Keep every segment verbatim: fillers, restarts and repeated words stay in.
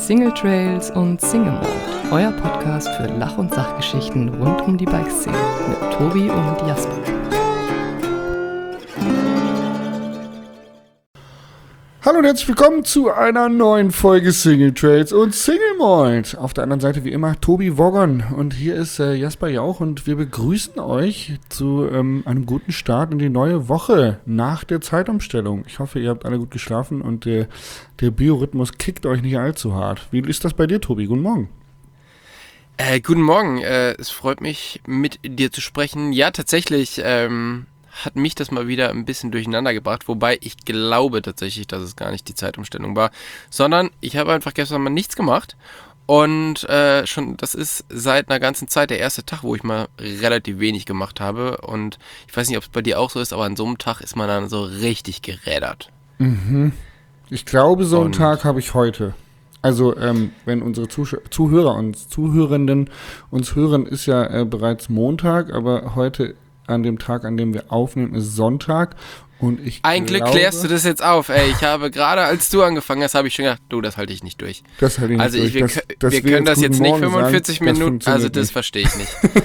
Single Trails und Single Mode, euer Podcast für Lach- und Sachgeschichten rund um die Bikeszene mit Tobi und Jasper. Hallo und herzlich willkommen zu einer neuen Folge Single Trails und Single Mode. Auf der anderen Seite wie immer Tobi Woggon und hier ist äh, Jasper Jauch und wir begrüßen euch zu ähm, einem guten Start in die neue Woche nach der Zeitumstellung. Ich hoffe, ihr habt alle gut geschlafen und der, der Biorhythmus kickt euch nicht allzu hart. Wie ist das bei dir, Tobi? Guten Morgen. Äh, guten Morgen, äh, es freut mich, mit dir zu sprechen. Ja, tatsächlich ähm, hat mich das mal wieder ein bisschen durcheinander gebracht, wobei ich glaube tatsächlich, dass es gar nicht die Zeitumstellung war, sondern ich habe einfach gestern mal nichts gemacht und äh, schon, das ist seit einer ganzen Zeit der erste Tag, wo ich mal relativ wenig gemacht habe und ich weiß nicht, ob es bei dir auch so ist, aber an so einem Tag ist man dann so richtig gerädert. Mhm. Ich glaube, so einen Und- Tag habe ich heute. Also, ähm, wenn unsere Zusch- Zuhörer und Zuhörenden uns hören, ist ja äh, bereits Montag, aber heute an dem Tag, an dem wir aufnehmen, ist Sonntag. Und ich Ein Glück glaube, klärst du das jetzt auf, ey. Ich habe gerade, als du angefangen hast, habe ich schon gedacht, du, das halte ich nicht durch. Das halte ich nicht Also ich, wir, durch. kö- dass wir wir können das Guten jetzt nicht Morgen fünfundvierzig sagen, das Minuten, also funktioniert das nicht. verstehe ich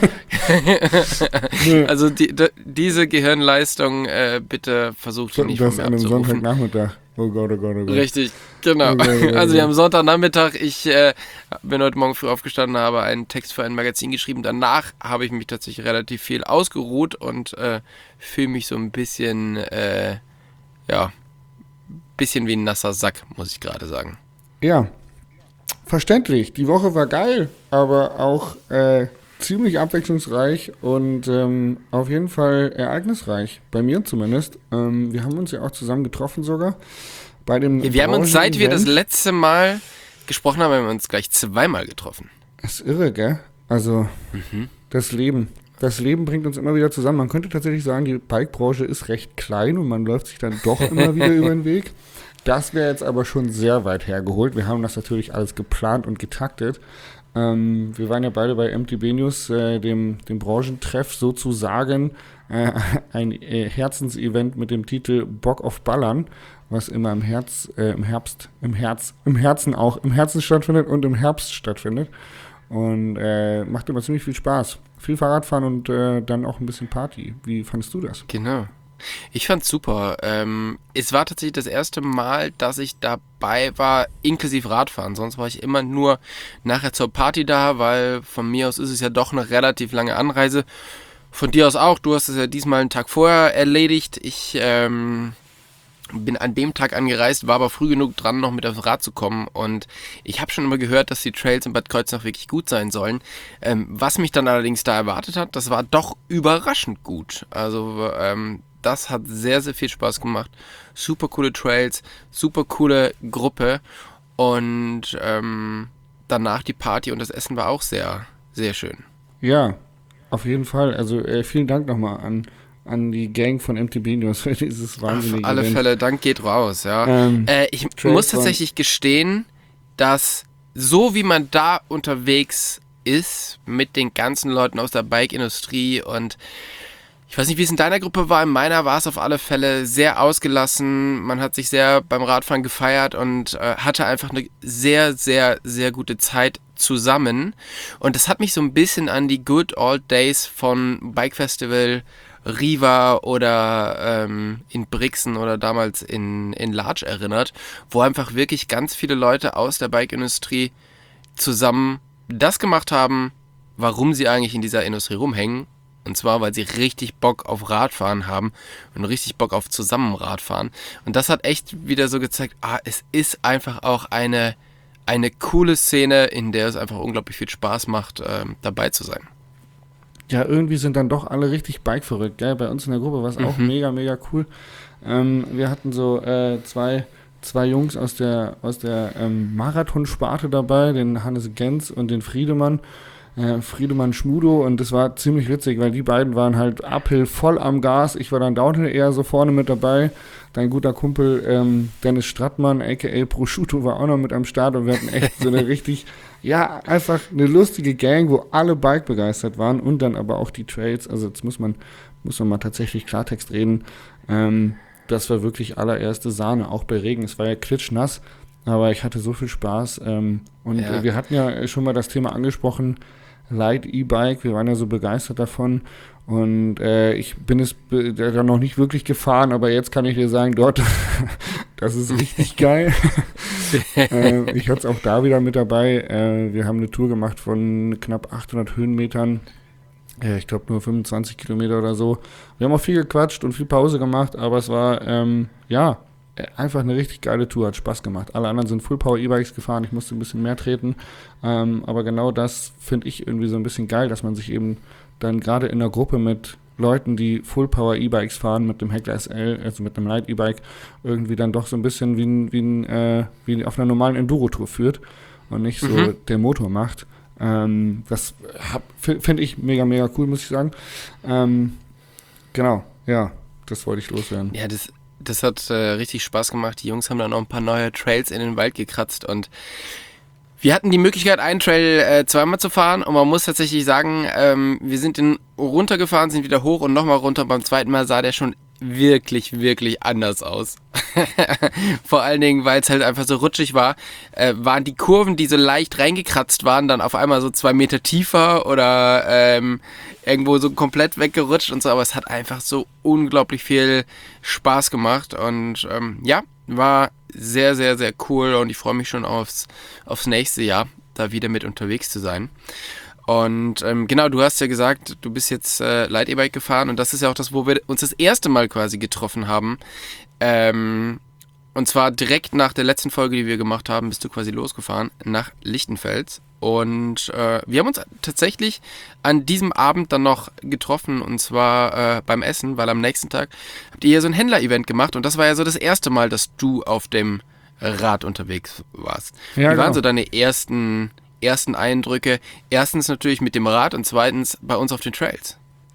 nicht. Also die, d- diese Gehirnleistung, äh, bitte versucht die nicht von Das mir an einem abzurufen. Sonntagnachmittag. Oh Gott, oh Gott, oh Gott. Richtig, genau. Okay, okay, Also okay. wir haben Sonntagnachmittag, ich äh, bin heute Morgen früh aufgestanden, habe einen Text für ein Magazin geschrieben. Danach habe ich mich tatsächlich relativ viel ausgeruht und äh, fühle mich so ein bisschen, äh, ja, bisschen wie ein nasser Sack, muss ich gerade sagen. Ja, verständlich. Die Woche war geil, aber auch äh, ziemlich abwechslungsreich und ähm, auf jeden Fall ereignisreich. Bei mir zumindest. Ähm, wir haben uns ja auch zusammen getroffen sogar. Bei dem Wir haben uns, seit wir das Branchen-Event. letzte Mal gesprochen haben, haben wir uns gleich zweimal getroffen. Das ist irre, gell? Also, das Leben. Das Leben bringt uns immer wieder zusammen. Man könnte tatsächlich sagen, die Bike-Branche ist recht klein und man läuft sich dann doch immer wieder über den Weg. Das wäre jetzt aber schon sehr weit hergeholt. Wir haben das natürlich alles geplant und getaktet. Ähm, wir waren ja beide bei M T B News, äh, dem, dem Branchentreff sozusagen, äh, ein äh, Herzensevent mit dem Titel Bock auf Ballern, was immer im Herz, äh, im Herbst, im Herz, im Herzen auch, im Herzen stattfindet und im Herbst stattfindet. Und äh, macht immer ziemlich viel Spaß. Viel Fahrradfahren und äh, dann auch ein bisschen Party. Wie fandest du das? Genau. Ich fand's super. Ähm, es war tatsächlich das erste Mal, dass ich dabei war, inklusive Radfahren. Sonst war ich immer nur nachher zur Party da, weil von mir aus ist es ja doch eine relativ lange Anreise. Von dir aus auch. Du hast es ja diesmal einen Tag vorher erledigt. Ich ähm, bin an dem Tag angereist, war aber früh genug dran, noch mit aufs Rad zu kommen. Und ich habe schon immer gehört, dass die Trails in Bad Kreuznach wirklich gut sein sollen. Ähm, was mich dann allerdings da erwartet hat, das war doch überraschend gut. Also ähm, das hat sehr, sehr viel Spaß gemacht. Super coole Trails, super coole Gruppe. Und ähm, danach die Party und das Essen war auch sehr, sehr schön. Ja, auf jeden Fall. Also äh, vielen Dank nochmal an, an die Gang von M T B News für dieses wahnsinnige Auf alle Event. Fälle, Dank geht raus, ja. Ähm, äh, ich Trails muss waren- tatsächlich gestehen, dass so wie man da unterwegs ist mit den ganzen Leuten aus der Bike-Industrie und ich weiß nicht, wie es in deiner Gruppe war, in meiner war es auf alle Fälle sehr ausgelassen, man hat sich sehr beim Radfahren gefeiert und äh, hatte einfach eine sehr, sehr, sehr gute Zeit zusammen und das hat mich so ein bisschen an die Good Old Days von Bike Festival Riva oder ähm, in Brixen oder damals in, in Larch erinnert, wo einfach wirklich ganz viele Leute aus der Bike-Industrie zusammen das gemacht haben, warum sie eigentlich in dieser Industrie rumhängen. Und zwar, weil sie richtig Bock auf Radfahren haben und richtig Bock auf zusammen Radfahren. Und das hat echt wieder so gezeigt, ah, es ist einfach auch eine, eine coole Szene, in der es einfach unglaublich viel Spaß macht, ähm, dabei zu sein. Ja, irgendwie sind dann doch alle richtig Bike-verrückt, gell? Bei uns in der Gruppe war es auch Mhm. mega, mega cool. Ähm, wir hatten so äh, zwei, zwei Jungs aus der, aus der ähm, Marathonsparte dabei, den Hannes Gens und den Friedemann. Äh, Friedemann Schmudo und das war ziemlich witzig, weil die beiden waren halt uphill voll am Gas. Ich war dann downhill eher so vorne mit dabei. Dein guter Kumpel ähm, Dennis Strattmann, aka Prosciutto, war auch noch mit am Start und wir hatten echt so eine richtig, ja, einfach eine lustige Gang, wo alle Bike begeistert waren und dann aber auch die Trails. Also jetzt muss man, muss man mal tatsächlich Klartext reden. Ähm, das war wirklich allererste Sahne, auch bei Regen. Es war ja klitschnass. aber ich hatte so viel Spaß. Ähm, und Ja. äh, wir hatten ja schon mal das Thema angesprochen, Light E-Bike, wir waren ja so begeistert davon. Und äh, ich bin es be- da noch nicht wirklich gefahren, aber jetzt kann ich dir sagen, dort, das ist richtig geil. äh, ich hatte es auch da wieder mit dabei. Äh, wir haben eine Tour gemacht von knapp achthundert Höhenmetern. Äh, ich glaube nur fünfundzwanzig Kilometer oder so. Wir haben auch viel gequatscht und viel Pause gemacht, aber es war, ähm, ja, äh, einfach eine richtig geile Tour, hat Spaß gemacht. Alle anderen sind Full-Power-E-Bikes gefahren, ich musste ein bisschen mehr treten. Ähm, aber genau das finde ich irgendwie so ein bisschen geil, dass man sich eben dann gerade in der Gruppe mit Leuten, die Full-Power-E-Bikes fahren, mit dem Heckler S L, also mit einem Light-E-Bike, irgendwie dann doch so ein bisschen wie, ein, wie, ein, äh, wie auf einer normalen Enduro-Tour führt und nicht so Mhm. der Motor macht. Ähm, das finde ich mega, mega cool, muss ich sagen. Ähm, genau, ja, das wollte ich loswerden. Ja, das, das hat äh, richtig Spaß gemacht. Die Jungs haben dann noch ein paar neue Trails in den Wald gekratzt und wir hatten die Möglichkeit, einen Trail äh, zweimal zu fahren und man muss tatsächlich sagen, ähm, wir sind den runtergefahren, sind wieder hoch und nochmal runter. Beim zweiten Mal sah der schon wirklich, wirklich anders aus. Vor allen Dingen, weil es halt einfach so rutschig war, äh, waren die Kurven, die so leicht reingekratzt waren, dann auf einmal so zwei Meter tiefer oder ähm, irgendwo so komplett weggerutscht und so, aber es hat einfach so unglaublich viel Spaß gemacht und ähm, ja, war sehr, sehr, sehr cool und ich freue mich schon aufs, aufs nächste Jahr, da wieder mit unterwegs zu sein. Und ähm, genau, du hast ja gesagt, du bist jetzt äh, Light E-Bike gefahren und das ist ja auch das, wo wir uns das erste Mal quasi getroffen haben. Ähm, und zwar direkt nach der letzten Folge, die wir gemacht haben, bist du quasi losgefahren nach Lichtenfels. Und äh, wir haben uns tatsächlich an diesem Abend dann noch getroffen und zwar äh, beim Essen, weil am nächsten Tag habt ihr ja so ein Händler-Event gemacht und das war ja so das erste Mal, dass du auf dem Rad unterwegs warst. Ja, Wie waren genau. so deine ersten, ersten Eindrücke? Erstens natürlich mit dem Rad und zweitens bei uns auf den Trails.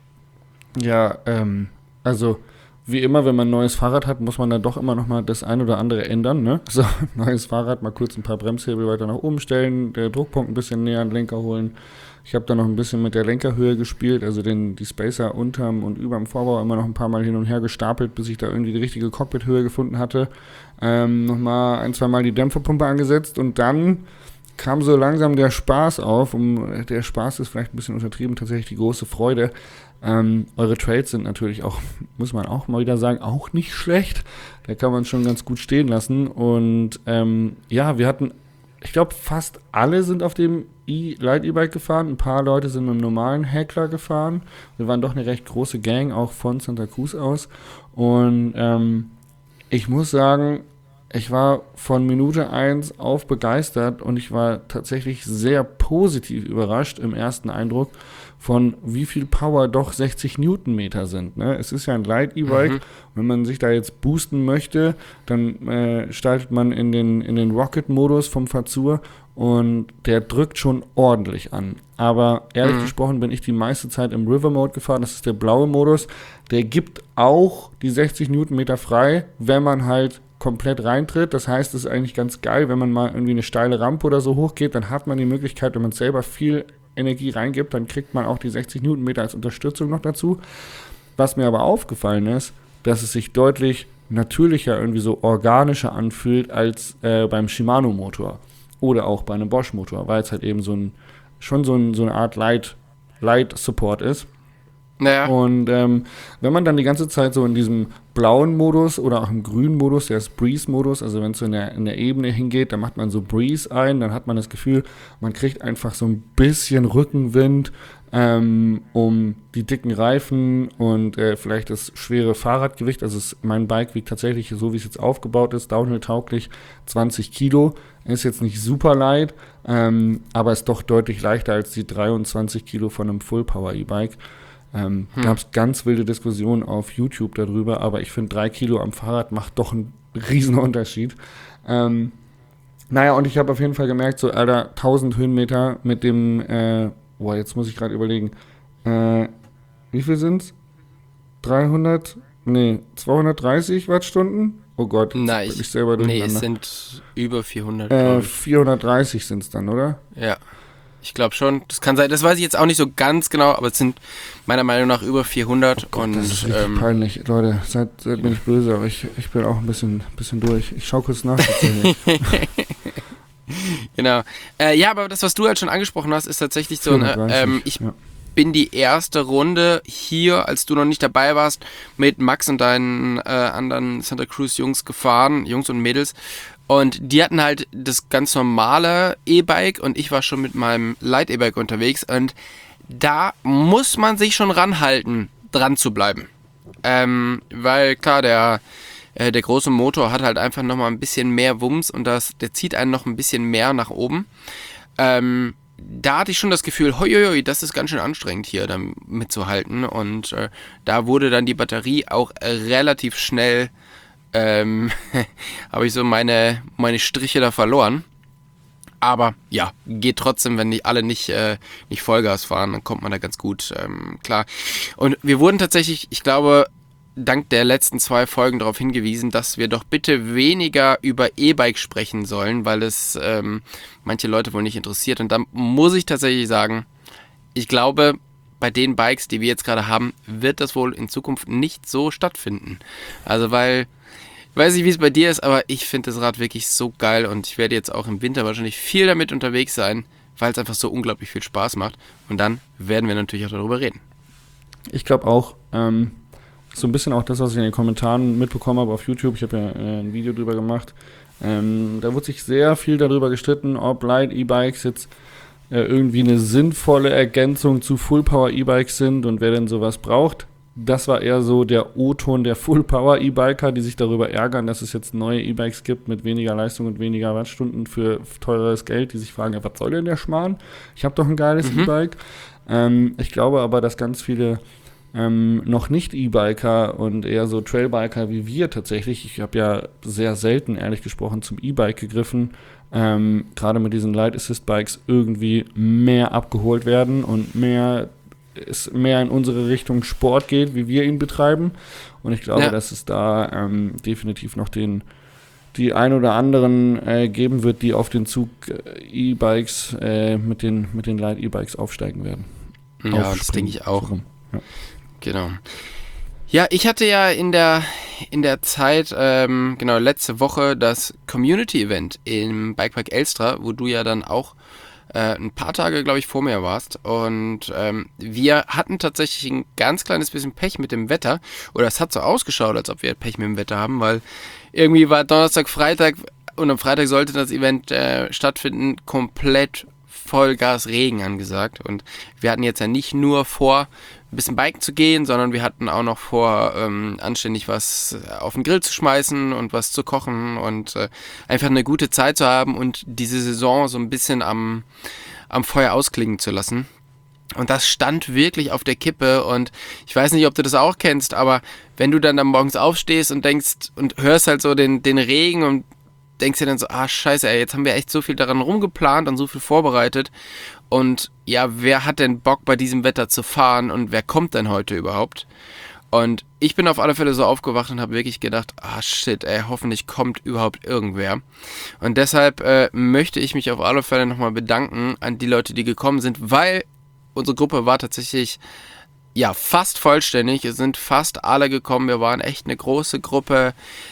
Ja, ähm, also wie immer, wenn man ein neues Fahrrad hat, muss man dann doch immer noch mal das ein oder andere ändern, ne? So, neues Fahrrad, mal kurz ein paar Bremshebel weiter nach oben stellen, der Druckpunkt ein bisschen näher an den Lenker holen. Ich habe da noch ein bisschen mit der Lenkerhöhe gespielt, also den, die Spacer unterm und überm Vorbau immer noch ein paar Mal hin und her gestapelt, bis ich da irgendwie die richtige Cockpithöhe gefunden hatte. Ähm, nochmal ein, zwei Mal die Dämpferpumpe angesetzt und dann kam so langsam der Spaß auf. Um, der Spaß ist vielleicht ein bisschen untertrieben, tatsächlich die große Freude. Ähm, eure Trails sind natürlich auch, muss man auch mal wieder sagen, auch nicht schlecht. Da kann man schon ganz gut stehen lassen. Und ähm, ja, wir hatten, ich glaube, fast alle sind auf dem e- Light E-Bike gefahren. Ein paar Leute sind mit einem normalen Heckler gefahren. Wir waren doch eine recht große Gang, auch von Santa Cruz aus. Und ähm, ich muss sagen, ich war von Minute eins auf begeistert und ich war tatsächlich sehr positiv überrascht im ersten Eindruck von wie viel Power doch sechzig Newtonmeter sind. Ne? Es ist ja ein Light E-Bike. Mhm. Wenn man sich da jetzt boosten möchte, dann äh, startet man in den, in den Rocket-Modus vom Fazur und der drückt schon ordentlich an. Aber ehrlich Mhm. gesprochen bin ich die meiste Zeit im River-Mode gefahren. Das ist der blaue Modus. Der gibt auch die sechzig Newtonmeter frei, wenn man halt komplett reintritt. Das heißt, es ist eigentlich ganz geil, wenn man mal irgendwie eine steile Rampe oder so hochgeht, dann hat man die Möglichkeit, wenn man selber viel Energie reingibt, dann kriegt man auch die sechzig Newtonmeter als Unterstützung noch dazu. Was mir aber aufgefallen ist, dass es sich deutlich natürlicher, irgendwie so organischer anfühlt als äh, beim Shimano-Motor oder auch bei einem Bosch-Motor, weil es halt eben so ein, schon so, ein, so eine Art Light, Light-Support ist. Naja. Und ähm, wenn man dann die ganze Zeit so in diesem blauen Modus oder auch im grünen Modus, der ist Breeze-Modus, also wenn es so in der, in der Ebene hingeht, dann macht man so Breeze ein, dann hat man das Gefühl, man kriegt einfach so ein bisschen Rückenwind, ähm, um die dicken Reifen und äh, vielleicht das schwere Fahrradgewicht, also es, mein Bike wiegt tatsächlich, so wie es jetzt aufgebaut ist, downhill-tauglich zwanzig Kilo, ist jetzt nicht super leicht, ähm, aber ist doch deutlich leichter als die dreiundzwanzig Kilo von einem Full-Power-E-Bike. Ähm, Hm. Gab es ganz wilde Diskussionen auf YouTube darüber, aber ich finde, drei Kilo am Fahrrad macht doch einen riesen Unterschied. Ähm, naja, und ich habe auf jeden Fall gemerkt, so, Alter, tausend Höhenmeter mit dem, äh, boah, jetzt muss ich gerade überlegen, äh, wie viel sind's? dreihundert, nee, zweihundertdreißig Wattstunden? Oh Gott, jetzt Na, bin ich, ich selber nee, durcheinander. es sind über vierhundert, äh, glaube ich. vierhundertdreißig sind es dann, oder? Ja. Ich glaube schon. Das kann sein. Das weiß ich jetzt auch nicht so ganz genau, aber es sind meiner Meinung nach über vierhundert. Oh Gott, und, das ist richtig ähm, peinlich. Leute, seid, seid mir nicht böse, aber ich, ich bin auch ein bisschen, bisschen durch. Ich schau kurz nach. Genau. Äh, ja, aber das, was du halt schon angesprochen hast, ist tatsächlich so, ne, ähm, ich ja. bin die erste Runde hier, als du noch nicht dabei warst, mit Max und deinen äh, anderen Santa Cruz Jungs gefahren, Jungs und Mädels. Und die hatten halt das ganz normale E-Bike und ich war schon mit meinem Light-E-Bike unterwegs. Und da muss man sich schon ranhalten, dran zu bleiben. Ähm, weil klar, der, äh, der große Motor hat halt einfach nochmal ein bisschen mehr Wumms und das, der zieht einen noch ein bisschen mehr nach oben. Ähm, da hatte ich schon das Gefühl, hoi, hoi, hoi, das ist ganz schön anstrengend hier da mitzuhalten. Und äh, da wurde dann die Batterie auch äh, relativ schnell Ähm, habe ich so meine, meine Striche da verloren. Aber ja, geht trotzdem, wenn die alle nicht, äh, nicht Vollgas fahren, dann kommt man da ganz gut ähm, klar. Und wir wurden tatsächlich, ich glaube, dank der letzten zwei Folgen darauf hingewiesen, dass wir doch bitte weniger über E-Bike sprechen sollen, weil es ähm, manche Leute wohl nicht interessiert. Und da muss ich tatsächlich sagen, ich glaube, bei den Bikes, die wir jetzt gerade haben, wird das wohl in Zukunft nicht so stattfinden. Also weil, ich weiß nicht, wie es bei dir ist, aber ich finde das Rad wirklich so geil und ich werde jetzt auch im Winter wahrscheinlich viel damit unterwegs sein, weil es einfach so unglaublich viel Spaß macht. Und dann werden wir natürlich auch darüber reden. Ich glaube auch, ähm, so ein bisschen auch das, was ich in den Kommentaren mitbekommen habe auf YouTube, ich habe ja äh, ein Video drüber gemacht, ähm, da wurde sich sehr viel darüber gestritten, ob Light E-Bikes jetzt äh, irgendwie eine sinnvolle Ergänzung zu Full-Power-E-Bikes sind und wer denn sowas braucht. Das war eher so der O-Ton der Full-Power-E-Biker, die sich darüber ärgern, dass es jetzt neue E-Bikes gibt mit weniger Leistung und weniger Wattstunden für teures Geld, die sich fragen, ja, was soll denn der Schmarrn? Ich habe doch ein geiles mhm. E-Bike. Ähm, ich glaube aber, dass ganz viele ähm, noch nicht E-Biker und eher so Trailbiker wie wir tatsächlich, ich habe ja sehr selten, ehrlich gesprochen, zum E-Bike gegriffen, ähm, gerade mit diesen Light-Assist-Bikes irgendwie mehr abgeholt werden und mehr es mehr in unsere Richtung Sport geht, wie wir ihn betreiben. Und ich glaube, ja. dass es da ähm, definitiv noch den die ein oder anderen äh, geben wird, die auf den Zug äh, E-Bikes äh, mit den, mit den Light-E-Bikes aufsteigen werden. Ja, das denke ich auch. Ja. Genau. Ja, ich hatte ja in der, in der Zeit, ähm, genau, letzte Woche das Community-Event im Bikepark Elstra, wo du ja dann auch ein paar Tage, glaube ich, vor mir warst und ähm, wir hatten tatsächlich ein ganz kleines bisschen Pech mit dem Wetter oder es hat so ausgeschaut, als ob wir Pech mit dem Wetter haben, weil irgendwie war Donnerstag, Freitag und am Freitag sollte das Event äh, stattfinden, komplett Vollgas Regen angesagt und wir hatten jetzt ja nicht nur vor, ein bisschen biken zu gehen, sondern wir hatten auch noch vor, ähm, anständig was auf den Grill zu schmeißen und was zu kochen und äh, einfach eine gute Zeit zu haben und diese Saison so ein bisschen am, am Feuer ausklingen zu lassen. Und das stand wirklich auf der Kippe und ich weiß nicht, ob du das auch kennst, aber wenn du dann, dann morgens aufstehst und denkst und hörst halt so den, den Regen und denkst dir dann so, ah scheiße, ey, jetzt haben wir echt so viel daran rumgeplant und so viel vorbereitet und ja, wer hat denn Bock bei diesem Wetter zu fahren und wer kommt denn heute überhaupt? Und ich bin auf alle Fälle so aufgewacht und habe wirklich gedacht, ah shit, ey, hoffentlich kommt überhaupt irgendwer. Und deshalb äh, möchte ich mich auf alle Fälle nochmal bedanken an die Leute, die gekommen sind, weil unsere Gruppe war tatsächlich ja fast vollständig, es sind fast alle gekommen, wir waren echt eine große Gruppe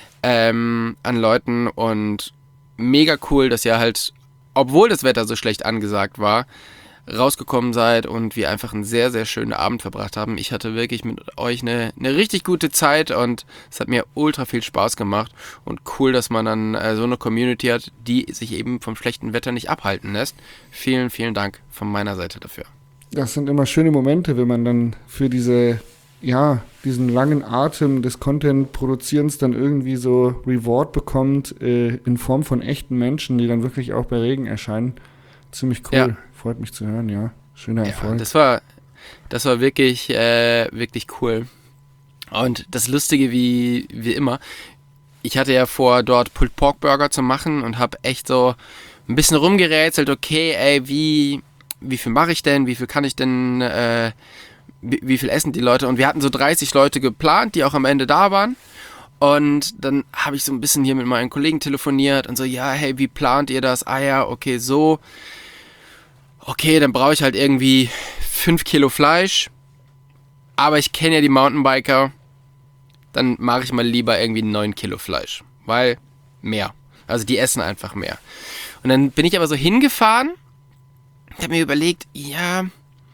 ähm, an Leuten und mega cool, dass ihr halt, obwohl das Wetter so schlecht angesagt war, rausgekommen seid und wir einfach einen sehr, sehr schönen Abend verbracht haben. Ich hatte wirklich mit euch eine, eine richtig gute Zeit und es hat mir ultra viel Spaß gemacht und cool, dass man dann äh, so eine Community hat, die sich eben vom schlechten Wetter nicht abhalten lässt. Vielen, vielen Dank von meiner Seite dafür. Das sind immer schöne Momente, wenn man dann für diese, ja, diesen langen Atem des Content-Produzierens dann irgendwie so Reward bekommt äh, in Form von echten Menschen, die dann wirklich auch bei Regen erscheinen. Ziemlich cool. Ja. Freut mich zu hören, ja. Schöner Erfolg. Ja, das war, das war wirklich, äh, wirklich cool. Und das Lustige wie, wie immer, ich hatte ja vor, dort Pulled Pork Burger zu machen und habe echt so ein bisschen rumgerätselt, okay, ey, wie, wie viel mache ich denn, wie viel kann ich denn, äh, wie, wie viel essen die Leute? Und wir hatten so dreißig Leute geplant, die auch am Ende da waren. Und dann habe ich so ein bisschen hier mit meinen Kollegen telefoniert und so, ja, hey, wie plant ihr das? Ah ja, okay, so. okay, dann brauche ich halt irgendwie fünf Kilo Fleisch, aber ich kenne ja die Mountainbiker, dann mache ich mal lieber irgendwie neun Kilo Fleisch, weil mehr. Also die essen einfach mehr. Und dann bin ich aber so hingefahren, ich habe mir überlegt, ja,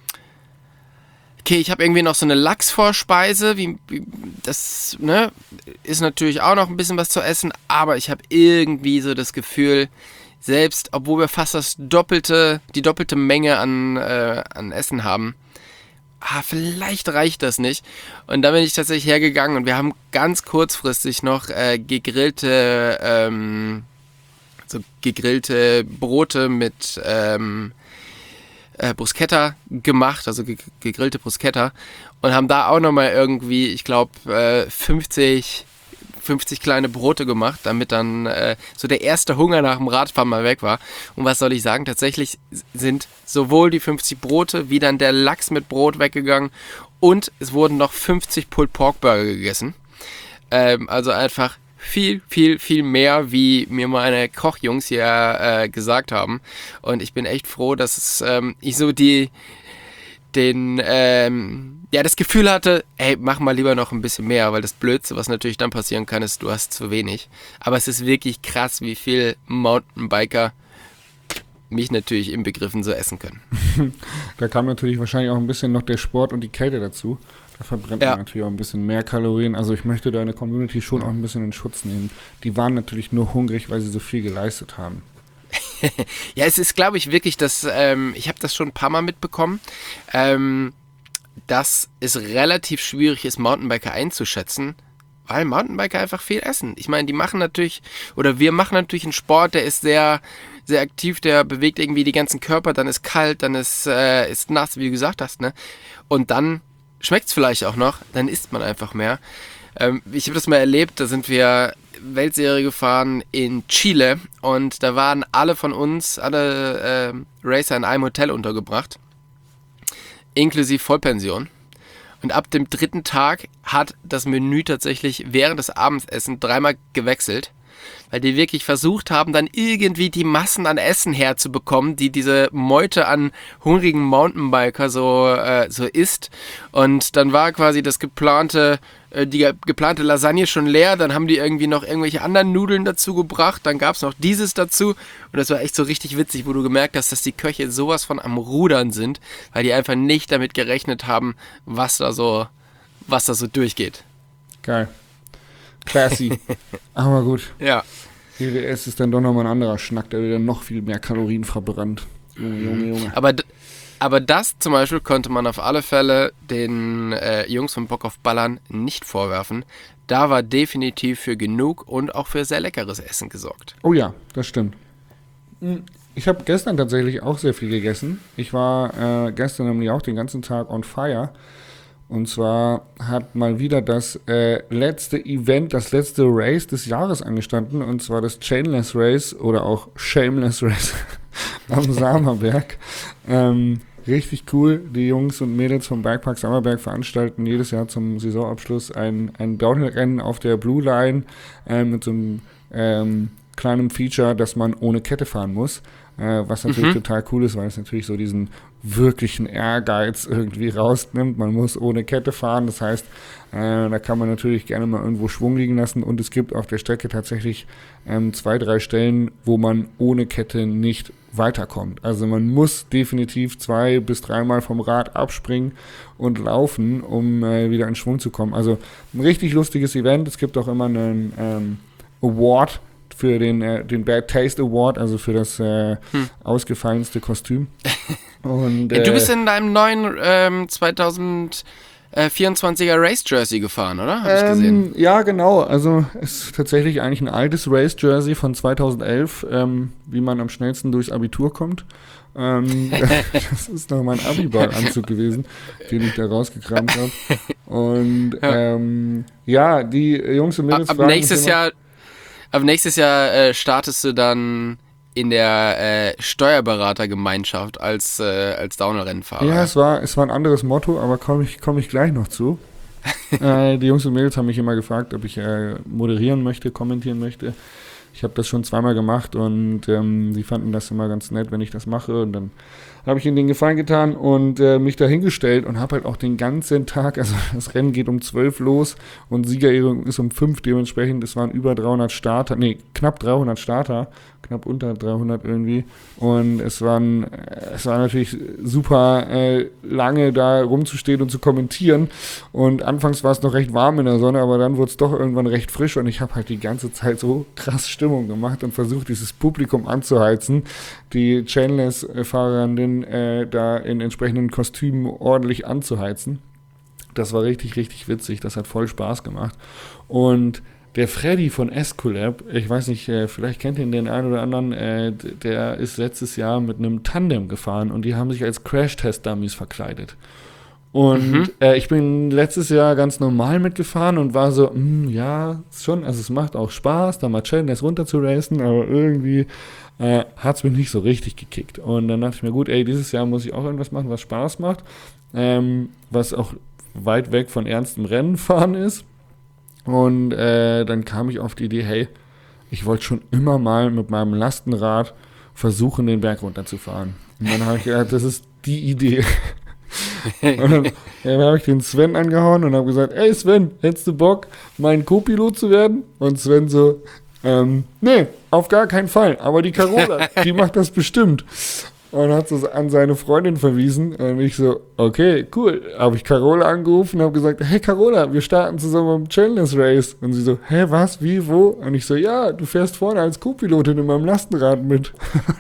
okay, ich habe irgendwie noch so eine Lachsvorspeise, wie, wie, das ne, ist natürlich auch noch ein bisschen was zu essen, aber ich habe irgendwie so das Gefühl, selbst obwohl wir fast das doppelte, die doppelte Menge an, äh, an Essen haben, ah, vielleicht reicht das nicht. Und da bin ich tatsächlich hergegangen und wir haben ganz kurzfristig noch äh, gegrillte, ähm, so gegrillte Brote mit ähm, äh, Bruschetta gemacht, also ge- gegrillte Bruschetta und haben da auch nochmal irgendwie, ich glaube, äh, fünfzig kleine Brote gemacht, damit dann äh, so der erste Hunger nach dem Radfahren mal weg war. Und was soll ich sagen? Tatsächlich sind sowohl die fünfzig Brote wie dann der Lachs mit Brot weggegangen und es wurden noch fünfzig Pulled Pork Burger gegessen. Ähm, also einfach viel, viel, viel mehr, wie mir meine Kochjungs hier äh, gesagt haben. Und ich bin echt froh, dass es, ähm, ich so die den, ähm, ja, das Gefühl hatte, ey, mach mal lieber noch ein bisschen mehr, weil das Blödste, was natürlich dann passieren kann, ist, du hast zu wenig. Aber es ist wirklich krass, wie viel Mountainbiker mich natürlich inbegriffen so essen können. Da kam natürlich wahrscheinlich auch ein bisschen noch der Sport und die Kälte dazu. Da verbrennt ja. man natürlich auch ein bisschen mehr Kalorien. Also ich möchte deine Community schon auch ein bisschen in Schutz nehmen. Die waren natürlich nur hungrig, weil sie so viel geleistet haben. Ja, es ist, glaube ich, wirklich, dass ähm, ich habe das schon ein paar Mal mitbekommen, ähm, dass es relativ schwierig ist, Mountainbiker einzuschätzen, weil Mountainbiker einfach viel essen. Ich meine, die machen natürlich, oder wir machen natürlich einen Sport, der ist sehr, sehr aktiv, der bewegt irgendwie die ganzen Körper, dann ist kalt, dann ist, äh, ist nass, wie du gesagt hast, ne? Und dann schmeckt es vielleicht auch noch, dann isst man einfach mehr. Ähm, ich habe das mal erlebt, da sind wir Weltserie gefahren in Chile und da waren alle von uns, alle äh, Racer in einem Hotel untergebracht, inklusive Vollpension. Und ab dem dritten Tag hat das Menü tatsächlich während des Abendessens dreimal gewechselt, weil die wirklich versucht haben, dann irgendwie die Massen an Essen herzubekommen, die diese Meute an hungrigen Mountainbiker so, äh, so isst. Und dann war quasi das geplante, äh, die ge- geplante Lasagne schon leer, dann haben die irgendwie noch irgendwelche anderen Nudeln dazu gebracht, dann gab es noch dieses dazu. Und das war echt so richtig witzig, wo du gemerkt hast, dass die Köche sowas von am Rudern sind, weil die einfach nicht damit gerechnet haben, was da so, was da so durchgeht. Geil. Classy. Aber gut. Ja. G W S ist dann doch nochmal ein anderer Schnack, der wieder noch viel mehr Kalorien verbrannt. Junge, Junge, Junge. Aber, aber das zum Beispiel konnte man auf alle Fälle den äh, Jungs von Bock auf Ballern nicht vorwerfen. Da war definitiv für genug und auch für sehr leckeres Essen gesorgt. Oh ja, das stimmt. Ich habe gestern tatsächlich auch sehr viel gegessen. Ich war äh, gestern nämlich auch den ganzen Tag on fire. Und zwar hat mal wieder das äh, letzte Event, das letzte Race des Jahres angestanden. Und zwar das Chainless Race oder auch Shameless Race am Samerberg. Ähm, richtig cool. Die Jungs und Mädels vom Bikepark Samerberg veranstalten jedes Jahr zum Saisonabschluss ein, ein Downhill-Rennen auf der Blue Line äh, mit so einem ähm, kleinen Feature, dass man ohne Kette fahren muss. Äh, was natürlich mhm. total cool ist, weil es natürlich so diesen wirklichen Ehrgeiz irgendwie rausnimmt. Man muss ohne Kette fahren, das heißt, äh, da kann man natürlich gerne mal irgendwo Schwung liegen lassen und es gibt auf der Strecke tatsächlich ähm, zwei, drei Stellen, wo man ohne Kette nicht weiterkommt. Also man muss definitiv zwei bis dreimal vom Rad abspringen und laufen, um äh, wieder in Schwung zu kommen. Also ein richtig lustiges Event. Es gibt auch immer einen ähm, Award für den, äh, den Bad Taste Award, also für das äh, hm. ausgefallenste Kostüm. Und, äh, du bist in deinem neuen ähm, zwanzig vierundzwanziger Race Jersey gefahren, oder? Hab ich ähm, gesehen. Ja, genau. Also es ist tatsächlich eigentlich ein altes Race Jersey von zweitausendelf, ähm, wie man am schnellsten durchs Abitur kommt. Ähm, das ist noch mein Abiball-Anzug gewesen, den ich da rausgekramt habe. Und ja. Ähm, ja, die Jungs und Mädels ab, ab fragen nächstes immer, Jahr Ab nächstes Jahr äh, startest du dann in der äh, Steuerberatergemeinschaft als, äh, als Downhill-Rennfahrer. Ja, es war, es war ein anderes Motto, aber komme ich, komm ich gleich noch zu. äh, die Jungs und Mädels haben mich immer gefragt, ob ich äh, moderieren möchte, kommentieren möchte. Ich habe das schon zweimal gemacht und ähm, die fanden das immer ganz nett, wenn ich das mache. Und dann habe ich ihnen den Gefallen getan und äh, mich da hingestellt und habe halt auch den ganzen Tag, also das Rennen geht um zwölf los und Siegerehrung ist um fünf, dementsprechend, es waren über dreihundert Starter, nee, knapp dreihundert Starter, knapp unter dreihundert irgendwie. Und es waren, es war natürlich super äh, lange da rumzustehen und zu kommentieren. Und anfangs war es noch recht warm in der Sonne, aber dann wurde es doch irgendwann recht frisch und ich habe halt die ganze Zeit so krass Stimmung gemacht und versucht, dieses Publikum anzuheizen, die Chainless-Fahrerinnen äh, da in entsprechenden Kostümen ordentlich anzuheizen. Das war richtig, richtig witzig. Das hat voll Spaß gemacht. Und der Freddy von Escolab, ich weiß nicht, äh, vielleicht kennt ihr den einen oder anderen, äh, der ist letztes Jahr mit einem Tandem gefahren und die haben sich als Crash-Test-Dummies verkleidet. Und mhm. äh, ich bin letztes Jahr ganz normal mitgefahren und war so, mh, ja, schon, also es macht auch Spaß, da mal Chainless runter zu racen, aber irgendwie äh, hat es mich nicht so richtig gekickt. Und dann dachte ich mir, gut, ey, dieses Jahr muss ich auch irgendwas machen, was Spaß macht, ähm, was auch weit weg von ernstem Rennen fahren ist. Und äh, dann kam ich auf die Idee, hey, ich wollte schon immer mal mit meinem Lastenrad versuchen, den Berg runterzufahren. Und dann habe ich gedacht, das ist die Idee. Und dann, dann habe ich den Sven angehauen und habe gesagt, ey Sven, hättest du Bock, mein Co-Pilot zu werden? Und Sven so, ähm, nee, auf gar keinen Fall, aber die Carola, die macht das bestimmt. Und hat so an seine Freundin verwiesen und ich so, okay, cool. Habe ich Carola angerufen und habe gesagt, hey Carola, wir starten zusammen am Chainless Race. Und sie so, hä, was, wie, wo? Und ich so, ja, du fährst vorne als Co-Pilotin in meinem Lastenrad mit.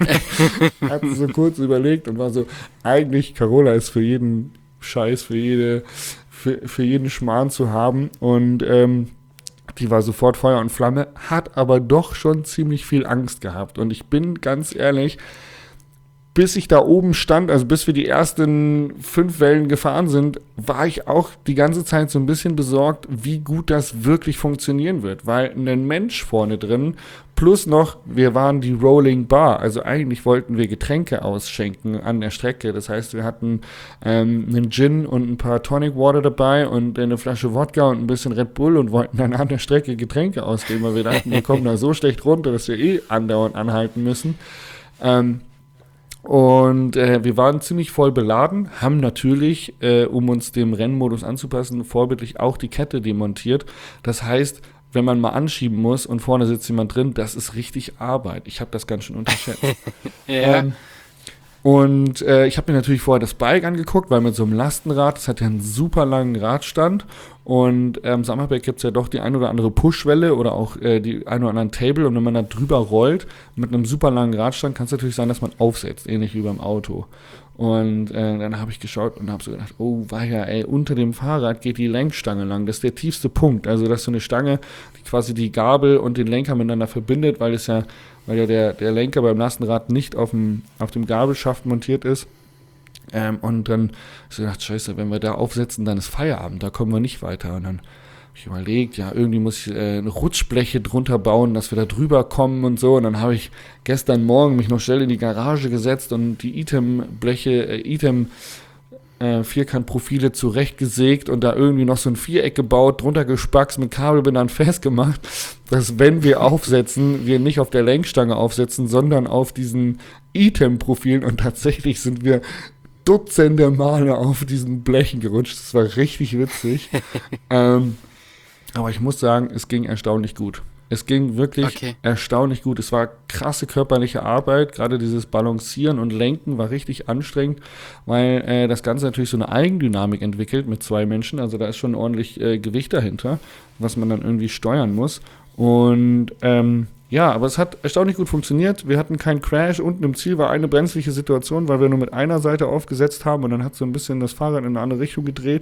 Hat sie so kurz überlegt und war so, eigentlich Carola ist für jeden Scheiß, für jede, für, für jeden Schmarrn zu haben. Und ähm, die war sofort Feuer und Flamme, hat aber doch schon ziemlich viel Angst gehabt. Und ich bin ganz ehrlich, bis ich da oben stand, also bis wir die ersten fünf Wellen gefahren sind, war ich auch die ganze Zeit so ein bisschen besorgt, wie gut das wirklich funktionieren wird. Weil ein Mensch vorne drin, plus noch, wir waren die Rolling Bar, also eigentlich wollten wir Getränke ausschenken an der Strecke. Das heißt, wir hatten ähm, einen Gin und ein paar Tonic Water dabei und eine Flasche Wodka und ein bisschen Red Bull und wollten dann an der Strecke Getränke ausgeben, weil wir dachten, wir kommen da so schlecht runter, dass wir eh andauernd anhalten müssen. Ähm, Und äh, wir waren ziemlich voll beladen, haben natürlich, äh, um uns dem Rennmodus anzupassen, vorbildlich auch die Kette demontiert. Das heißt, wenn man mal anschieben muss und vorne sitzt jemand drin, das ist richtig Arbeit. Ich habe das ganz schön unterschätzt. ja. ähm, und äh, ich habe mir natürlich vorher das Bike angeguckt, weil mit so einem Lastenrad, das hat ja einen super langen Radstand. Und am ähm, Summerback gibt es ja doch die ein oder andere Pushwelle oder auch äh, die ein oder anderen Table. Und wenn man da drüber rollt mit einem super langen Radstand, kann es natürlich sein, dass man aufsetzt, ähnlich wie beim Auto. Und äh, dann habe ich geschaut und habe so gedacht, oh weia, ey, unter dem Fahrrad geht die Lenkstange lang. Das ist der tiefste Punkt. Also das ist so eine Stange, die quasi die Gabel und den Lenker miteinander verbindet, weil es ja, weil ja der, der Lenker beim Lastenrad nicht auf dem, auf dem Gabelschaft montiert ist. Ähm, und dann habe ich gedacht, scheiße, wenn wir da aufsetzen, dann ist Feierabend, da kommen wir nicht weiter. Und dann habe ich überlegt, ja, irgendwie muss ich äh, eine Rutschbleche drunter bauen, dass wir da drüber kommen und so. Und dann habe ich gestern Morgen mich noch schnell in die Garage gesetzt und die Item-Bleche, äh, Item äh, Vierkantprofile zurechtgesägt und da irgendwie noch so ein Viereck gebaut, drunter gespackst, mit Kabelbindern festgemacht, dass wenn wir aufsetzen, wir nicht auf der Lenkstange aufsetzen, sondern auf diesen Item-Profilen. Und tatsächlich sind wir Dutzende Male auf diesen Blechen gerutscht. Das war richtig witzig. ähm, aber ich muss sagen, es ging erstaunlich gut. Es ging wirklich okay. erstaunlich gut. Es war krasse körperliche Arbeit. Gerade dieses Balancieren und Lenken war richtig anstrengend, weil äh, das Ganze natürlich so eine Eigendynamik entwickelt mit zwei Menschen. Also da ist schon ordentlich äh, Gewicht dahinter, was man dann irgendwie steuern muss. Und ähm, ja, aber es hat erstaunlich gut funktioniert. Wir hatten keinen Crash. Unten im Ziel war eine brenzliche Situation, weil wir nur mit einer Seite aufgesetzt haben und dann hat so ein bisschen das Fahrrad in eine andere Richtung gedreht.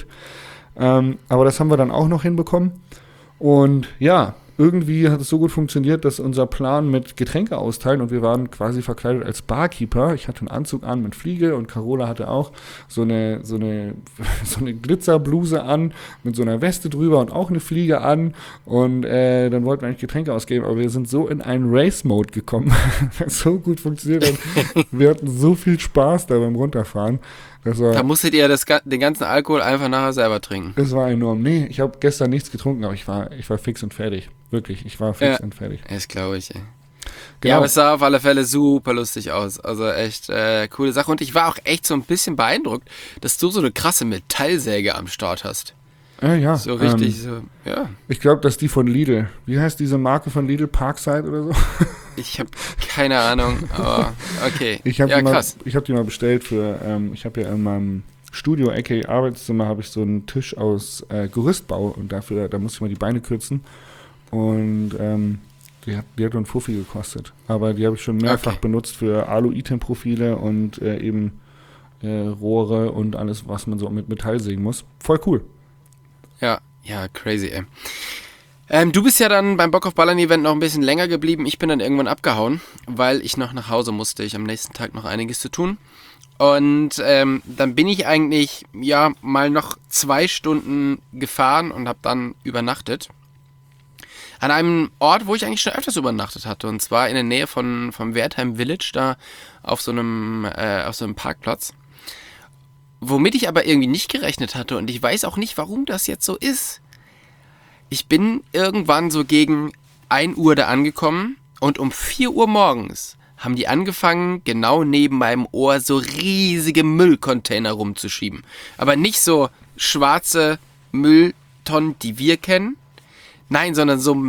Ähm, aber das haben wir dann auch noch hinbekommen. Und ja, irgendwie hat es so gut funktioniert, dass unser Plan mit Getränke austeilen und wir waren quasi verkleidet als Barkeeper. Ich hatte einen Anzug an mit Fliege und Carola hatte auch so eine, so eine, so eine Glitzerbluse an mit so einer Weste drüber und auch eine Fliege an und äh, dann wollten wir eigentlich Getränke ausgeben, aber wir sind so in einen Race-Mode gekommen, das so gut funktioniert hat. Wir hatten so viel Spaß da beim Runterfahren. Das war, da musstet ihr das, den ganzen Alkohol einfach nachher selber trinken. Das war enorm. Nee, ich habe gestern nichts getrunken, aber ich war, ich war fix und fertig. Wirklich, ich war fix ja. und fertig. Das glaube ich, ey. Genau. Ja, aber es sah auf alle Fälle super lustig aus. Also echt äh, coole Sache. Und ich war auch echt so ein bisschen beeindruckt, dass du so eine krasse Metallsäge am Start hast. Ja, ja. So richtig, ähm, so, ja. Ich glaube, dass die von Lidl. Wie heißt diese Marke von Lidl? Parkside oder so? Ich habe keine Ahnung, aber okay. Ich habe ja, die, mal- krass. ich hab die mal bestellt für, ähm, ich habe ja in meinem Studio, aka Arbeitszimmer, habe ich so einen Tisch aus äh, Gerüstbau und dafür, da musste ich mal die Beine kürzen. Und ähm, die hat, die hat einen Fuffi gekostet. Aber die habe ich schon mehrfach Okay. benutzt für Alu-Item-Profile und äh, eben äh, Rohre und alles, was man so mit Metall sägen muss. Voll cool. Ja, ja, crazy, ey. Ähm, du bist ja dann beim Bock auf Ballern-Event noch ein bisschen länger geblieben. Ich bin dann irgendwann abgehauen, weil ich noch nach Hause musste. Ich am nächsten Tag noch einiges zu tun. Und ähm, dann bin ich eigentlich, ja, mal noch zwei Stunden gefahren und habe dann übernachtet. An einem Ort, wo ich eigentlich schon öfters übernachtet hatte. Und zwar in der Nähe von, vom Wertheim Village, da auf so einem, äh, auf so einem Parkplatz. Womit ich aber irgendwie nicht gerechnet hatte. Und ich weiß auch nicht, warum das jetzt so ist. Ich bin irgendwann so gegen ein Uhr da angekommen. Und um vier Uhr morgens haben die angefangen, genau neben meinem Ohr so riesige Müllcontainer rumzuschieben. Aber nicht so schwarze Mülltonnen, die wir kennen. Nein, sondern so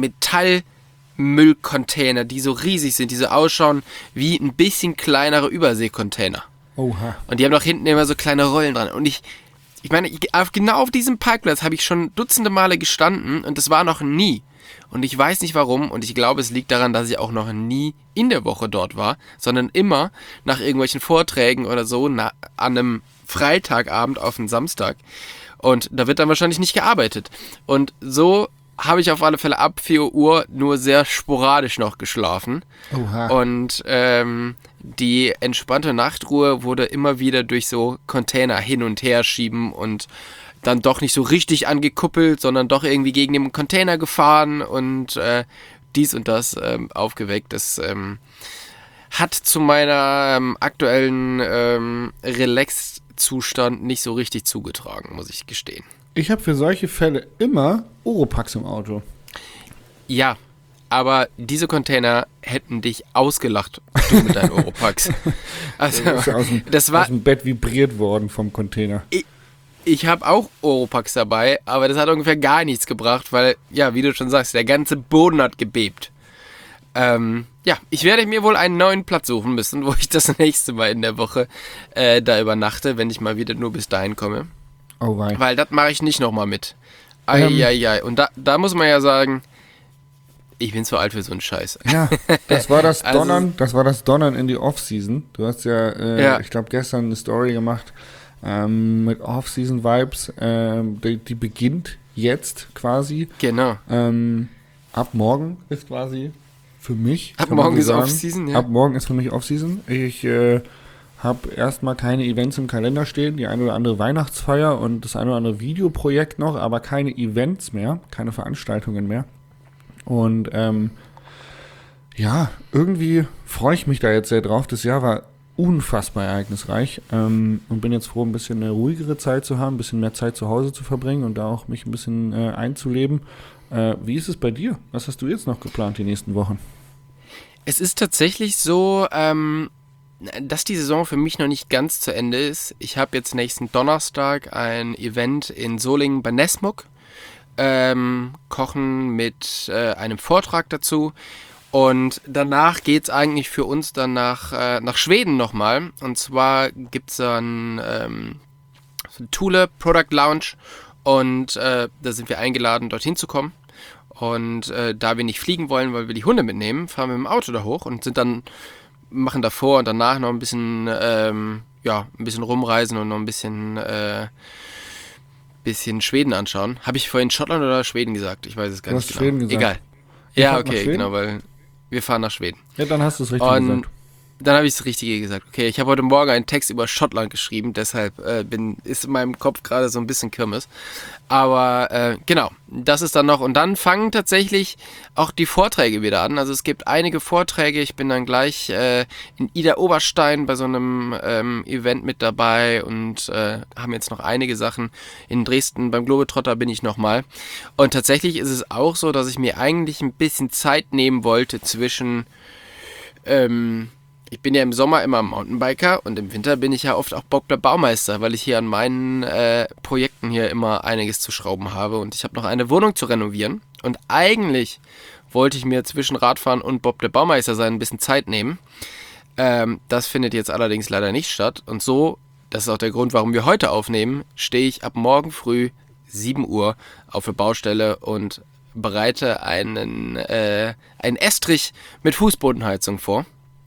Metallmüllcontainer, die so riesig sind, die so ausschauen wie ein bisschen kleinere Überseekontainer. Oha. Und die haben doch hinten immer so kleine Rollen dran. Und ich, ich meine, ich, auf, genau auf diesem Parkplatz habe ich schon dutzende Male gestanden und das war noch nie. Und ich weiß nicht warum und ich glaube, es liegt daran, dass ich auch noch nie in der Woche dort war, sondern immer nach irgendwelchen Vorträgen oder so na, an einem Freitagabend auf einen Samstag. Und da wird dann wahrscheinlich nicht gearbeitet. Und so habe ich auf alle Fälle ab vier Uhr nur sehr sporadisch noch geschlafen. Oha. Und ähm, die entspannte Nachtruhe wurde immer wieder durch so Container hin und her schieben und dann doch nicht so richtig angekuppelt, sondern doch irgendwie gegen den Container gefahren und äh, dies und das ähm, aufgeweckt. Das ähm, hat zu meiner ähm, aktuellen ähm, Relax-Zustand nicht so richtig zugetragen, muss ich gestehen. Ich habe für solche Fälle immer Oropax im Auto. Ja, aber diese Container hätten dich ausgelacht, du mit deinen Oropax. Also, Ist ja aus dem, das war, aus dem Bett vibriert worden vom Container. ich, ich habe auch Oropax dabei, aber das hat ungefähr gar nichts gebracht, weil, ja, wie du schon sagst, der ganze Boden hat gebebt. Ähm, ja, ich werde mir wohl einen neuen Platz suchen müssen, wo ich das nächste Mal in der Woche äh, da übernachte, wenn ich mal wieder nur bis dahin komme. Oh wei. Weil das mache ich nicht nochmal mit. Ähm. Eieiei. Und da, da muss man ja sagen, ich bin zu alt für so einen Scheiß. Ja, das war das Also- Donnern, das war das Donnern in die Off-Season. Du hast ja, äh, Ja. ich glaube, gestern eine Story gemacht ähm, mit Off-Season-Vibes. Ähm, die, die beginnt jetzt quasi. Genau. Ähm, ab morgen ist quasi für mich. Ab kann man morgen so ist sagen. Off-Season, ja. Ab morgen ist für mich Off-Season. Ich äh, habe erstmal keine Events im Kalender stehen, die eine oder andere Weihnachtsfeier und das eine oder andere Videoprojekt noch, aber keine Events mehr, keine Veranstaltungen mehr. Und ähm, ja, irgendwie freue ich mich da jetzt sehr drauf. Das Jahr war unfassbar ereignisreich ähm, und bin jetzt froh, ein bisschen eine ruhigere Zeit zu haben, ein bisschen mehr Zeit zu Hause zu verbringen und da auch mich ein bisschen äh, einzuleben. Äh, wie ist es bei dir? Was hast du jetzt noch geplant die nächsten Wochen? Es ist tatsächlich so, ähm, dass die Saison für mich noch nicht ganz zu Ende ist. Ich habe jetzt nächsten Donnerstag ein Event in Solingen bei Nesmuk. Ähm, Kochen mit äh, einem Vortrag dazu. Und danach geht es eigentlich für uns dann nach, äh, nach Schweden nochmal. Und zwar gibt es dann ähm, so eine Thule Product Lounge. Und äh, da sind wir eingeladen, dorthin zu kommen. Und äh, da wir nicht fliegen wollen, weil wir die Hunde mitnehmen, fahren wir mit dem Auto da hoch und sind dann, machen davor und danach noch ein bisschen, ähm, ja, ein bisschen rumreisen und noch ein bisschen, äh, bisschen Schweden anschauen. Habe ich vorhin Schottland oder Schweden gesagt? Ich weiß es gar Du nicht hast genau. Schweden gesagt. Egal. Ihr Ja, fahrt nach okay, Schweden? genau, weil wir fahren nach Schweden. Ja, dann hast du es richtig Und gesagt. dann habe ich das Richtige gesagt. Okay, ich habe heute Morgen einen Text über Schottland geschrieben, deshalb äh, bin, ist in meinem Kopf gerade so ein bisschen Kirmes. Aber äh, genau, das ist dann noch. Und dann fangen tatsächlich auch die Vorträge wieder an. Also es gibt einige Vorträge. Ich bin dann gleich äh, in Ida Oberstein bei so einem ähm, Event mit dabei und äh, haben jetzt noch einige Sachen. In Dresden beim Globetrotter bin ich nochmal. Und tatsächlich ist es auch so, dass ich mir eigentlich ein bisschen Zeit nehmen wollte zwischen ähm, ich bin ja im Sommer immer Mountainbiker und im Winter bin ich ja oft auch Bock der Baumeister, weil ich hier an meinen äh, Projekten hier immer einiges zu schrauben habe und ich habe noch eine Wohnung zu renovieren und eigentlich wollte ich mir zwischen Radfahren und Bob der Baumeister sein ein bisschen Zeit nehmen. Ähm, das findet jetzt allerdings leider nicht statt und so, das ist auch der Grund, warum wir heute aufnehmen, stehe ich ab morgen früh sieben Uhr auf der Baustelle und bereite einen, äh, einen Estrich mit Fußbodenheizung vor.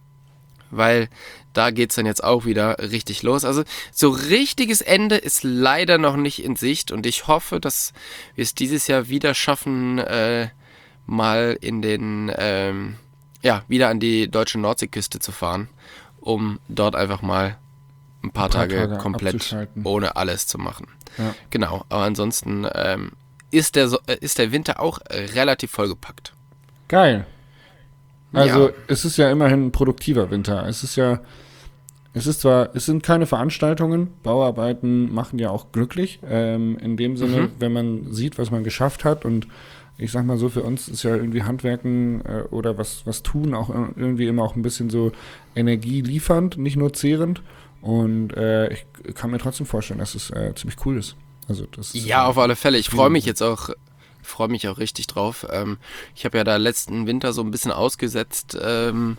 Weil da geht es dann jetzt auch wieder richtig los. Also so richtiges Ende ist leider noch nicht in Sicht und ich hoffe, dass wir es dieses Jahr wieder schaffen, äh, mal in den, ähm, ja, wieder an die deutsche Nordseeküste zu fahren, um dort einfach mal ein paar, ein paar Tage, Tage komplett ohne alles zu machen. Ja. Genau, aber ansonsten ähm, ist, der, ist der Winter auch relativ vollgepackt. Geil. Also ja. Es ist ja immerhin ein produktiver Winter. Es ist ja, es ist zwar, es sind keine Veranstaltungen, Bauarbeiten machen ja auch glücklich, ähm, in dem Sinne, mhm. wenn man sieht, was man geschafft hat und ich sag mal so, für uns ist ja irgendwie Handwerken äh, oder was, was tun auch irgendwie immer auch ein bisschen so energieliefernd, nicht nur zehrend und äh, ich kann mir trotzdem vorstellen, dass es äh, ziemlich cool ist. Also das ist, ja, äh, auf alle Fälle. Ich freue mich jetzt auch freue mich auch richtig drauf. Ähm, ich habe ja da letzten Winter so ein bisschen ausgesetzt ähm,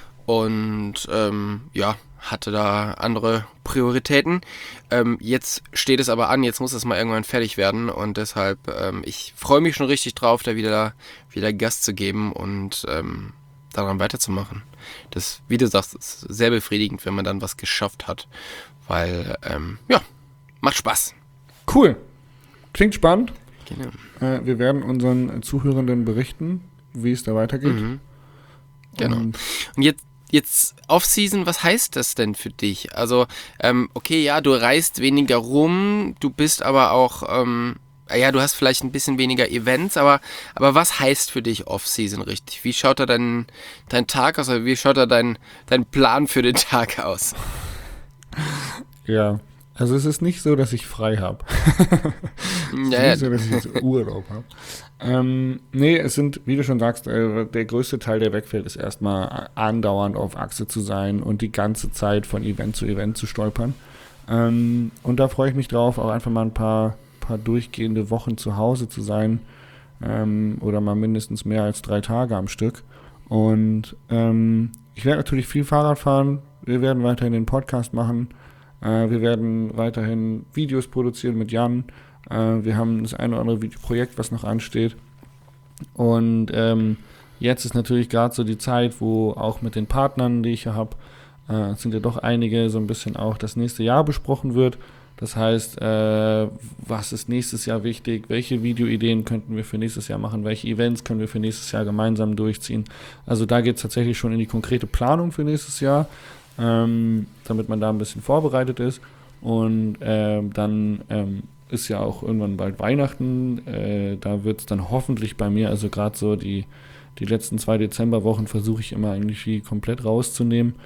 und ähm, ja, hatte da andere Prioritäten. Ähm, jetzt steht es aber an, jetzt muss es mal irgendwann fertig werden und deshalb, ähm, ich freue mich schon richtig drauf, da wieder, wieder Gas zu geben und ähm, daran weiterzumachen. Das, wie du sagst, ist sehr befriedigend, wenn man dann was geschafft hat, weil, ähm, ja, macht Spaß. Cool. Klingt spannend. Genau. Äh, wir werden unseren Zuhörenden berichten, wie es da weitergeht. Mhm. Genau. Und, Und jetzt, jetzt Off-Season, was heißt das denn für dich? Also, ähm, okay, ja, du reist weniger rum, du bist aber auch, ähm, ja, du hast vielleicht ein bisschen weniger Events, aber, aber was heißt für dich Off-Season richtig? Wie schaut da dein, dein Tag aus, oder wie schaut da dein, dein Plan für den Tag aus? Ja, also es ist nicht so, dass ich frei habe. Es ja, ist nicht so, dass ich jetzt Urlaub habe. Ähm, nee, es sind, wie du schon sagst, äh, der größte Teil, der wegfällt, ist erstmal andauernd auf Achse zu sein und die ganze Zeit von Event zu Event zu stolpern. Ähm, und da freue ich mich drauf, auch einfach mal ein paar, paar durchgehende Wochen zu Hause zu sein ähm, oder mal mindestens mehr als drei Tage am Stück. Und ähm, ich werde natürlich viel Fahrrad fahren. Wir werden weiterhin den Podcast machen. Äh, wir werden weiterhin Videos produzieren mit Jan. Äh, wir haben das eine oder andere Videoprojekt, was noch ansteht. Und ähm, jetzt ist natürlich gerade so die Zeit, wo auch mit den Partnern, die ich hier habe, äh, sind ja doch einige, so ein bisschen auch das nächste Jahr besprochen wird. Das heißt, äh, was ist nächstes Jahr wichtig? Welche Videoideen könnten wir für nächstes Jahr machen? Welche Events können wir für nächstes Jahr gemeinsam durchziehen? Also da geht es tatsächlich schon in die konkrete Planung für nächstes Jahr. Ähm, damit man da ein bisschen vorbereitet ist und ähm, dann ähm, ist ja auch irgendwann bald Weihnachten, äh, da wird es dann hoffentlich bei mir, also gerade so die, die letzten zwei Dezemberwochen versuche ich immer eigentlich wie komplett rauszunehmen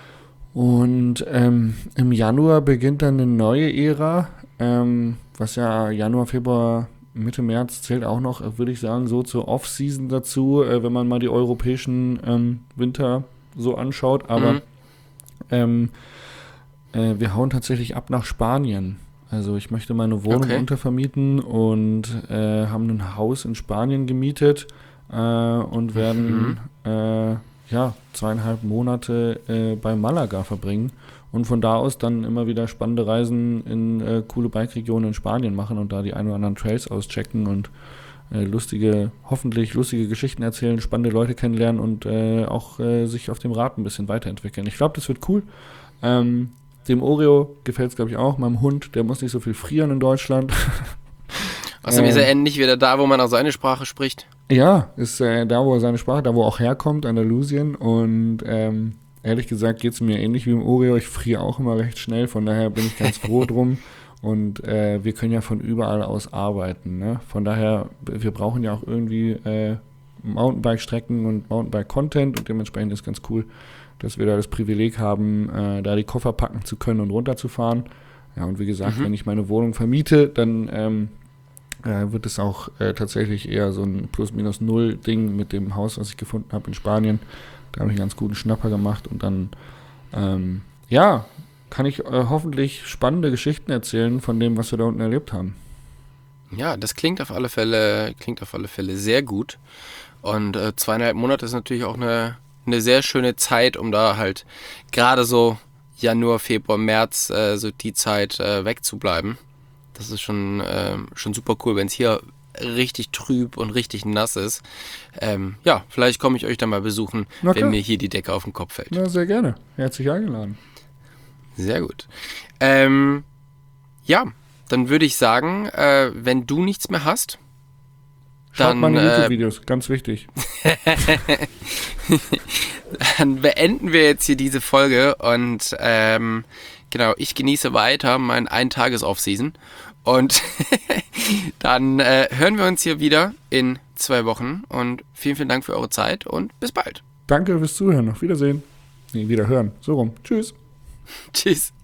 und ähm, im Januar beginnt dann eine neue Ära, ähm, was ja Januar, Februar, Mitte März zählt auch noch, würde ich sagen, so zur Off-Season dazu, äh, wenn man mal die europäischen ähm, Winter so anschaut, aber mhm. Ähm, äh, wir hauen tatsächlich ab nach Spanien. Also ich möchte meine Wohnung okay. untervermieten und äh, haben ein Haus in Spanien gemietet äh, und werden mhm. äh, ja, zweieinhalb Monate äh, bei Malaga verbringen und von da aus dann immer wieder spannende Reisen in äh, coole Bike-Regionen in Spanien machen und da die ein oder anderen Trails auschecken und äh, lustige, hoffentlich lustige Geschichten erzählen, spannende Leute kennenlernen und äh, auch äh, sich auf dem Rad ein bisschen weiterentwickeln. Ich glaube, das wird cool. Ähm, dem Oreo gefällt es, glaube ich, auch. Meinem Hund, der muss nicht so viel frieren in Deutschland. Außerdem ähm, ist er endlich wieder da, wo man auch seine Sprache spricht. Ja, ist äh, da, wo er seine Sprache, da, wo er auch herkommt, Andalusien. Und ähm, ehrlich gesagt geht es mir ähnlich wie im Oreo. Ich friere auch immer recht schnell, von daher bin ich ganz froh drum. Und äh, wir können ja von überall aus arbeiten. Ne? Von daher, wir brauchen ja auch irgendwie äh, Mountainbike-Strecken und Mountainbike-Content und dementsprechend ist es ganz cool, dass wir da das Privileg haben, äh, da die Koffer packen zu können und runterzufahren. Ja, und wie gesagt, mhm. wenn ich meine Wohnung vermiete, dann ähm, äh, wird es auch äh, tatsächlich eher so ein Plus-Minus-Null-Ding mit dem Haus, was ich gefunden habe in Spanien. Da habe ich einen ganz guten Schnapper gemacht und dann, ähm, ja, kann ich äh, hoffentlich spannende Geschichten erzählen von dem, was wir da unten erlebt haben. Ja, das klingt auf alle Fälle, klingt auf alle Fälle sehr gut. Und äh, zweieinhalb Monate ist natürlich auch eine, eine sehr schöne Zeit, um da halt gerade so Januar, Februar, März, äh, so die Zeit äh, wegzubleiben. Das ist schon, äh, schon super cool, wenn es hier richtig trüb und richtig nass ist. Ähm, ja, vielleicht komme ich euch dann mal besuchen, Na wenn klar. mir hier die Decke auf den Kopf fällt. Na, sehr gerne. Herzlich eingeladen. Sehr gut. Ähm, ja, dann würde ich sagen, äh, wenn du nichts mehr hast, Schaut dann, meine äh, YouTube-Videos, ganz wichtig. dann beenden wir jetzt hier diese Folge und ähm, genau, ich genieße weiter mein Ein-Tages-Off-Season und dann äh, hören wir uns hier wieder in zwei Wochen und vielen, vielen Dank für eure Zeit und bis bald. Danke fürs Zuhören. Auf Wiedersehen. Nee, wieder hören. So rum. Tschüss. Tschüss.